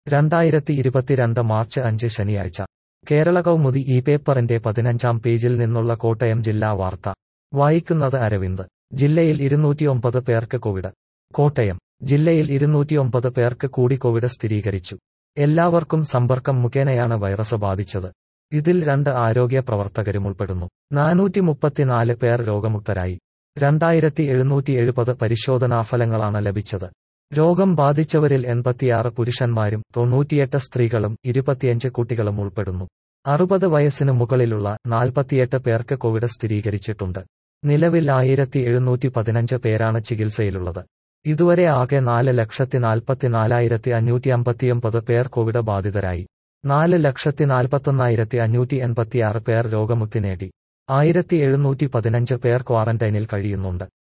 2022 March 5 ശനിയാഴ്ച കേരള കൗമുദി ഈ പേപ്പറിന്റെ 15-ാം പേജിൽ നിന്നുള്ള കോട്ടയം ജില്ലാ വാർത്ത വായിക്കുന്നത് അരവിന്ദ്. ജില്ലയിൽ 209 പേർക്ക് കോവിഡ്. കോട്ടയം ജില്ലയിൽ 209 പേർക്ക് കൂടി കോവിഡ് സ്ഥിരീകരിച്ചു. എല്ലാവർക്കും സമ്പർക്കം മുഖേനയാണ് വൈറസ് ബാധിച്ചത്. ഇതിൽ 2 ആരോഗ്യ പ്രവർത്തകരും ഉൾപ്പെടുന്നു. 434 പേർ രോഗമുക്തരായി. 2770 പരിശോധനാഫലങ്ങളാണ് ലഭിച്ചത്. രോഗം ബാധിച്ചവരിൽ 86 പുരുഷന്മാരും 98 സ്ത്രീകളും 25 കുട്ടികളും ഉൾപ്പെടുന്നു. 60 വയസ്സിന് മുകളിലുള്ള 48 പേർക്ക് കോവിഡ് സ്ഥിരീകരിച്ചിട്ടുണ്ട്. നിലവിൽ 1715 പേരാണ് ചികിത്സയിലുള്ളത്. ഇതുവരെ ആകെ 4,44,559 പേർ കോവിഡ് ബാധിതരായി. 4,41,586 പേർ രോഗമുക്തി നേടി. 1715 പേർ ക്വാറന്റൈനിൽ കഴിയുന്നുണ്ട്.